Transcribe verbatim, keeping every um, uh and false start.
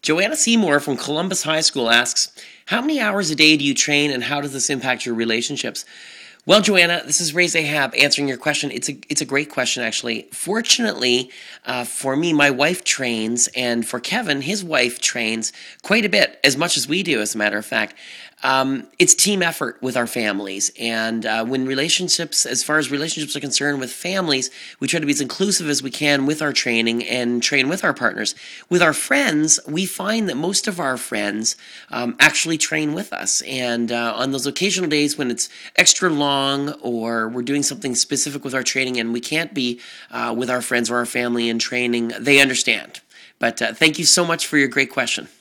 Joanna Seymour from Columbus High School asks, how many hours a day do you train and how does this impact your relationships? Well, Joanna, this is Ray Zahab answering your question. It's a it's a great question, actually. Fortunately, uh, for me, my wife trains, and for Kevin, his wife trains quite a bit, as much as we do, as a matter of fact. Um, it's team effort with our families, and uh, when relationships, as far as relationships are concerned with families, we try to be as inclusive as we can with our training and train with our partners. With our friends, we find that most of our friends um, actually train with us, and uh, on those occasional days when it's extra long or we're doing something specific with our training and we can't be uh, with our friends or our family in training, they understand. But uh, thank you so much for your great question.